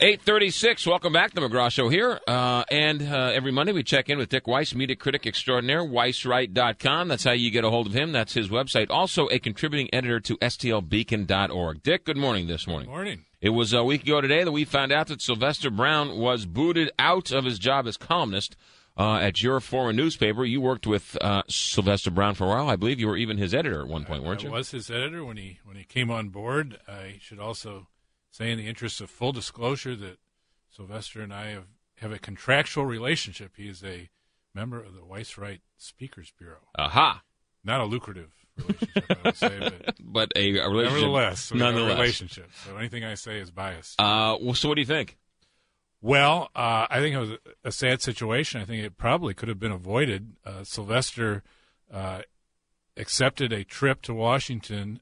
8:36. Welcome back to the McGraw Show here. Every Monday we check in with Dick Weiss, media critic extraordinaire, weisswright.com. That's how you get a hold of him. That's his website. Also a contributing editor to stlbeacon.org. Dick, good morning this morning. Good morning. It was a week ago today that we found out that Sylvester Brown was booted out of his job as columnist at your former newspaper. You worked with Sylvester Brown for a while. I believe you were even his editor at one point, weren't you? I was his editor when he came on board. I should also say, in the interest of full disclosure, that Sylvester and I have a contractual relationship. He is a member of the Weiss-Wright Speakers Bureau. Aha. Not a lucrative relationship, I would say, but a relationship. Nonetheless. Nonetheless. A relationship. So anything I say is biased. So what do you think? Well, I think it was a sad situation. I think it probably could have been avoided. Sylvester accepted a trip to Washington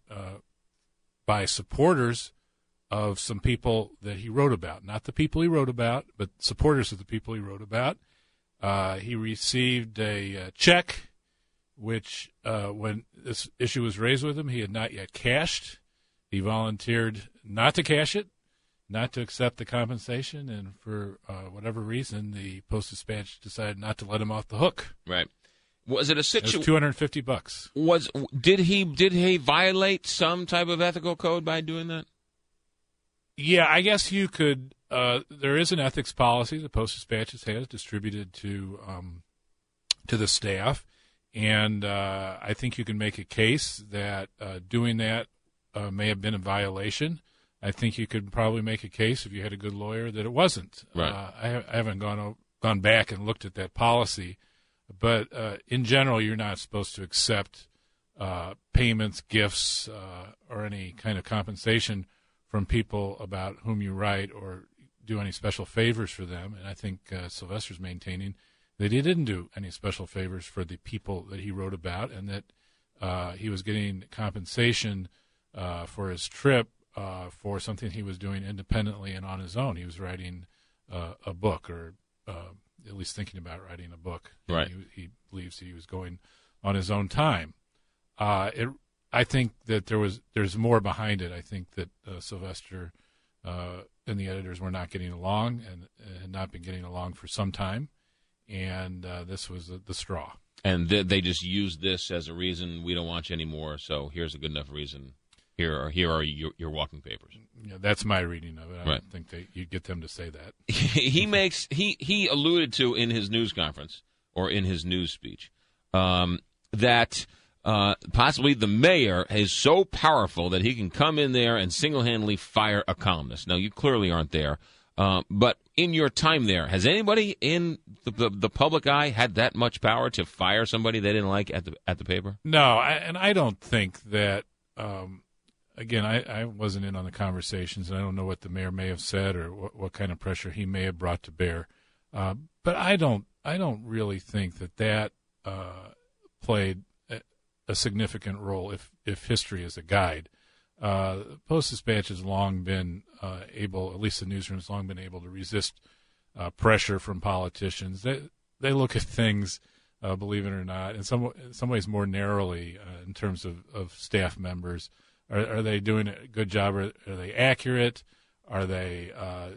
by supporters of some people that he wrote about. Not the people he wrote about, but supporters of the people he wrote about. He received a check, which when this issue was raised with him, he had not yet cashed. He volunteered not to cash it, not to accept the compensation, and for whatever reason, the Post-Dispatch decided not to let him off the hook. Right. Was it a situation? It was $250. Did he violate some type of ethical code by doing that? Yeah, I guess you could. There is an ethics policy the Post-Dispatch has distributed to the staff, and I think you can make a case that doing that may have been a violation. I think you could probably make a case, if you had a good lawyer, that it wasn't. Right. I haven't gone back and looked at that policy, but in general, you're not supposed to accept payments, gifts, or any kind of compensation from people about whom you write or do any special favors for them. And I think Sylvester's maintaining that he didn't do any special favors for the people that he wrote about, and that he was getting compensation for his trip for something he was doing independently and on his own. He was writing a book, or at least thinking about writing a book. Right. He believes he was going on his own time. I think that there's more behind it. I think that Sylvester and the editors were not getting along, and had not been getting along for some time, and this was the straw. And they just used this as a reason, we don't want you anymore, so here's a good enough reason. Here are your walking papers. Yeah, that's my reading of it. I Right. don't think you get them to say that. He alluded to in his news conference, or in his news speech, that possibly the mayor is so powerful that he can come in there and single-handedly fire a columnist. Now, you clearly aren't there, but in your time there, has anybody in the public eye had that much power to fire somebody they didn't like at the paper? No, and I don't think that. Again, I wasn't in on the conversations, and I don't know what the mayor may have said or what kind of pressure he may have brought to bear. But I don't really think that played a significant role if history is a guide. The Post-Dispatch has long been able, at least the newsroom has long been able to resist pressure from politicians. They look at things, believe it or not, in some ways more narrowly in terms of staff members. Are they doing a good job? Are they accurate? Are they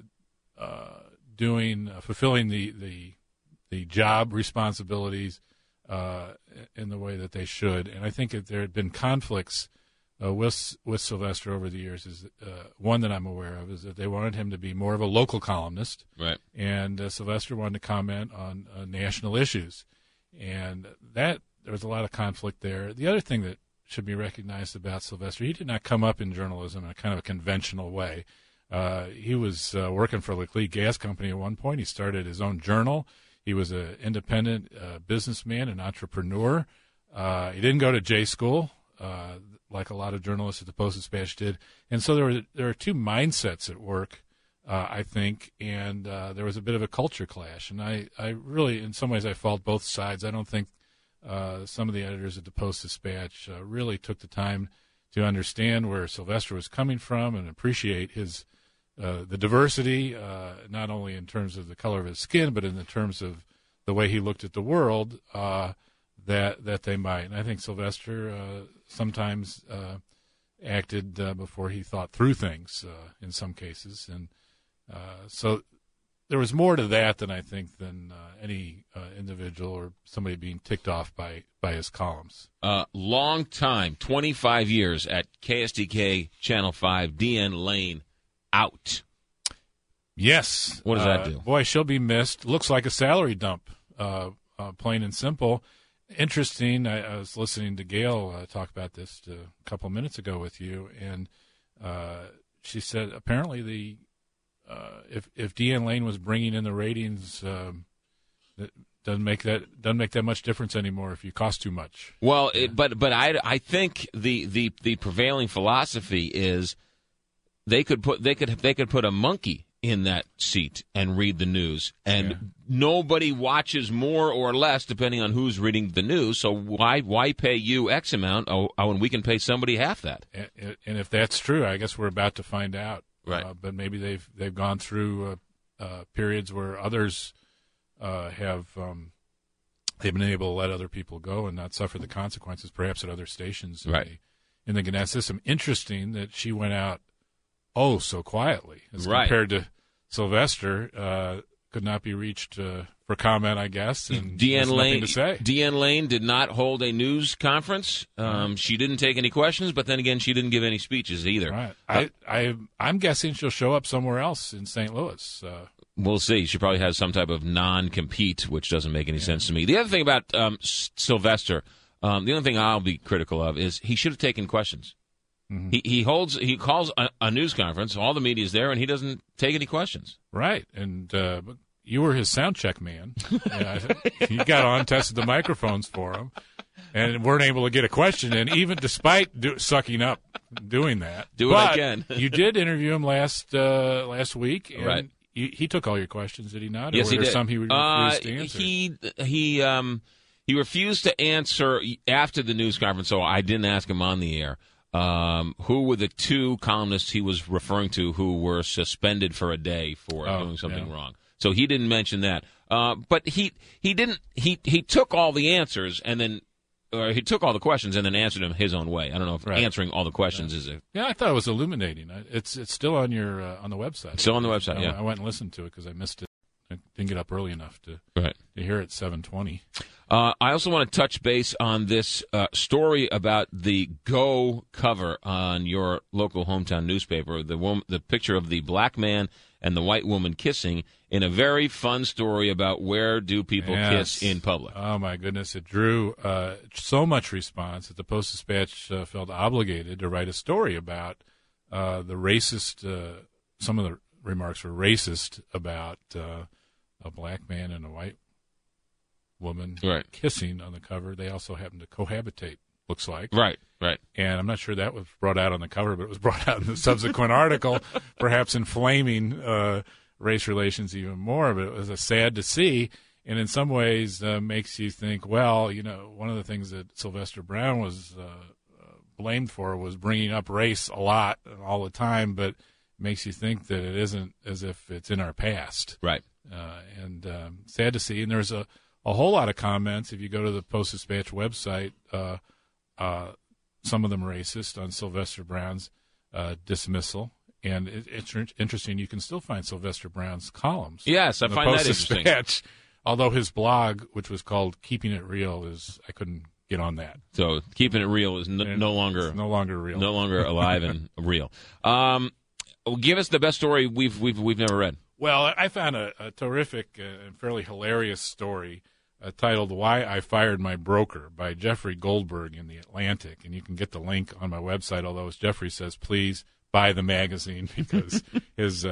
fulfilling the job responsibilities in the way that they should? And I think that there had been conflicts with Sylvester over the years. Is one that I'm aware of is that they wanted him to be more of a local columnist, right? And Sylvester wanted to comment on national issues, and that there was a lot of conflict there. The other thing that should be recognized about Sylvester, he did not come up in journalism in a kind of a conventional way. He was working for Laclede Gas Company at one point. He started his own journal. He was an independent businessman, an entrepreneur. He didn't go to J school like a lot of journalists at the Post-Dispatch did. And so there are two mindsets at work, I think, and there was a bit of a culture clash. And I really, in some ways, I fault both sides. I don't think some of the editors at the Post-Dispatch really took the time to understand where Sylvester was coming from and appreciate his the diversity, not only in terms of the color of his skin, but in the terms of the way he looked at the world, that they might. And I think Sylvester sometimes acted before he thought through things in some cases. And So there was more to that than I think than any individual or somebody being ticked off by his columns. Long time, 25 years at KSDK Channel 5, Deanne Lane out. Yes. What does that do? Boy, she'll be missed. Looks like a salary dump, plain and simple. Interesting. I was listening to Gail talk about this a couple minutes ago with you, and she said apparently if Deanne Lane was bringing in the ratings, it doesn't make that much difference anymore if you cost too much. Well, but I think the prevailing philosophy is they could put a monkey in that seat and read the news, and nobody watches more or less depending on who's reading the news. So why pay you X amount when we can pay somebody half that? And if that's true, I guess we're about to find out. Right. But maybe they've gone through periods where others have they've been able to let other people go and not suffer the consequences, perhaps at other stations in the Gannett system. Interesting that she went out so quietly as compared to Sylvester, could not be reached for comment, I guess. And Deanne Lane did not hold a news conference. She didn't take any questions, but then again, she didn't give any speeches either. Right. I'm guessing she'll show up somewhere else in St. Louis. We'll see. She probably has some type of non-compete, which doesn't make any sense to me. The other thing about Sylvester, the only thing I'll be critical of is he should have taken questions. Mm-hmm. He calls a news conference. All the media's there, and he doesn't take any questions. Right, and you were his sound check man. You got on, tested the microphones for him, and weren't able to get a question in, even despite sucking up doing that. Do it again. You did interview him last week, and he took all your questions, did he not? Or yes, he did. Some he refused to answer. He refused to answer after the news conference, so I didn't ask him on the air. Who were the two columnists he was referring to who were suspended for a day for doing something wrong? So he didn't mention that. But he took all the answers and then he took all the questions and then answered them his own way. I don't know if answering all the questions is a... Yeah, I thought it was illuminating. It's still on your on the website. Still on the website, I went and listened to it because I missed it. I didn't get up early enough to hear it at 7:20. I also want to touch base on this story about the Go cover on your local hometown newspaper, the picture of the black man and the white woman kissing in a very fun story about where do people kiss in public. Oh, my goodness. It drew so much response that the Post-Dispatch felt obligated to write a story about the racist, some of the remarks were racist about a black man and a white woman kissing on the cover. They also happen to cohabitate, looks like. Right. And I'm not sure that was brought out on the cover, but it was brought out in the subsequent article, perhaps inflaming race relations even more. But it was sad to see, and in some ways makes you think, well, one of the things that Sylvester Brown was blamed for was bringing up race a lot all the time, but makes you think that it isn't as if it's in our past. Right. And sad to see. And there's a whole lot of comments. If you go to the Post-Dispatch website, some of them racist on Sylvester Brown's dismissal. And it's interesting. You can still find Sylvester Brown's columns. Yes, I find that interesting. Although his blog, which was called Keeping It Real, I couldn't get on that. So Keeping It Real is no longer real. No longer alive and real. Give us the best story we've never read. Well, I found a terrific and fairly hilarious story titled Why I Fired My Broker by Jeffrey Goldberg in The Atlantic. And you can get the link on my website, although, as Jeffrey says, please buy the magazine because his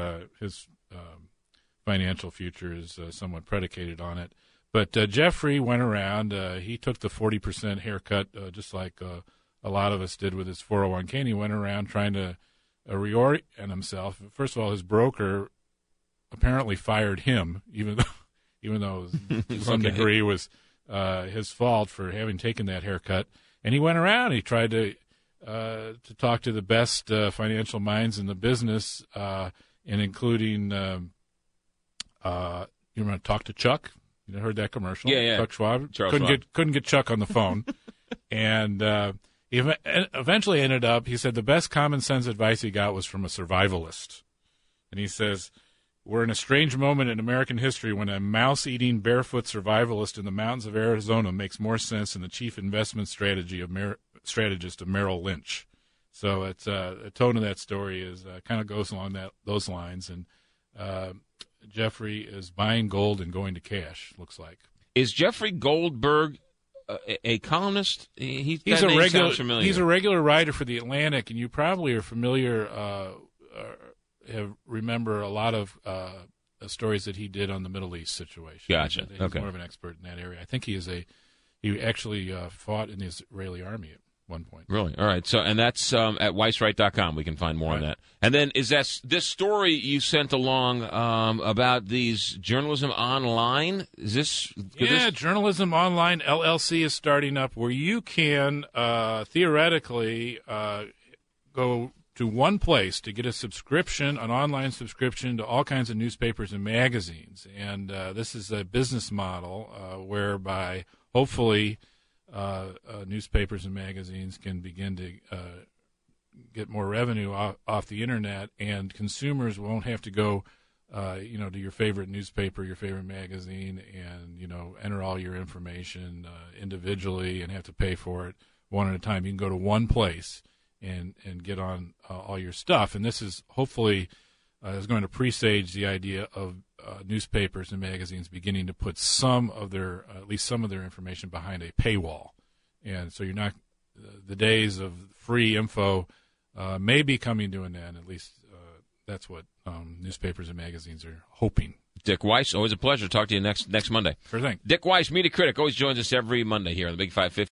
financial future is somewhat predicated on it. But Jeffrey went around. He took the 40% haircut just like a lot of us did with his 401k, and he went around trying to reorient himself. First of all, his broker apparently fired him, even though to some degree was his fault for having taken that haircut. And he went around. He tried to talk to the best financial minds in the business, and including you want to talk to Chuck. You heard that commercial? Yeah. Chuck Schwab. Schwab. Couldn't get Chuck on the phone, and he eventually ended up. He said the best common sense advice he got was from a survivalist, and he says, We're in a strange moment in American history when a mouse-eating barefoot survivalist in the mountains of Arizona makes more sense than the chief investment strategist of Merrill Lynch. So it's the tone of that story is kind of goes along those lines. And Jeffrey is buying gold and going to cash, looks like. Is Jeffrey Goldberg a columnist? He's a regular writer for The Atlantic, and you probably are familiar remember a lot of stories that he did on the Middle East situation. Gotcha. He's more of an expert in that area. I think he actually fought in the Israeli army at one point. Really? All right. So, and that's at weisswright.com. We can find more on that. And then is that this story you sent along about these Journalism Online? Is this? Journalism Online LLC is starting up where you can theoretically go to one place to get a subscription, an online subscription to all kinds of newspapers and magazines. And this is a business model whereby hopefully newspapers and magazines can begin to get more revenue off the Internet, and consumers won't have to go to your favorite newspaper, your favorite magazine, and, enter all your information individually and have to pay for it one at a time. You can go to one place and get on all your stuff. And this is hopefully is going to presage the idea of newspapers and magazines beginning to put at least some of their information behind a paywall. And so you're not, the days of free info may be coming to an end. At least that's what newspapers and magazines are hoping. Dick Weiss, always a pleasure. Talk to you next Monday. Sure thing. Dick Weiss, media critic, always joins us every Monday here on the Big 550.